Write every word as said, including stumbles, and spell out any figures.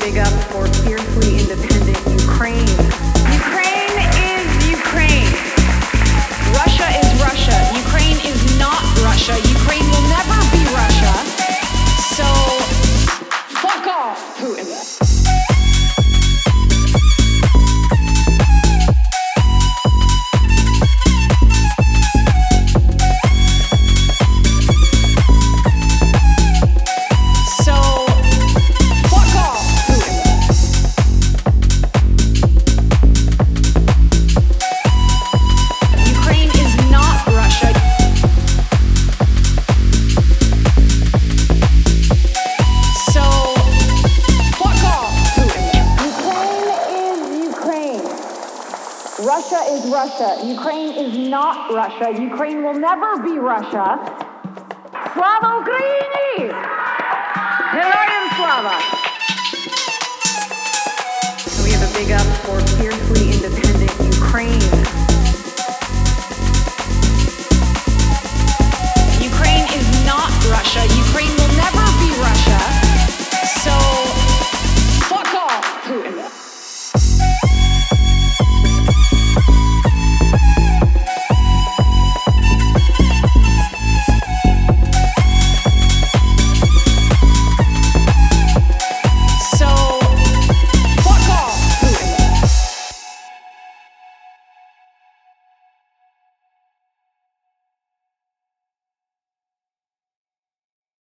big up for fiercely independent Ukraine. Ukraine is Ukraine. Russia is Russia. Ukraine is not Russia. Ukraine will never be Russia. So, fuck off, Putin. Russia is Russia. Ukraine is not Russia. Ukraine will never be Russia. Slava Ukraini! Героям слава! We have a big up for fiercely independent Ukraine. Ukraine is not Russia. Ukraine will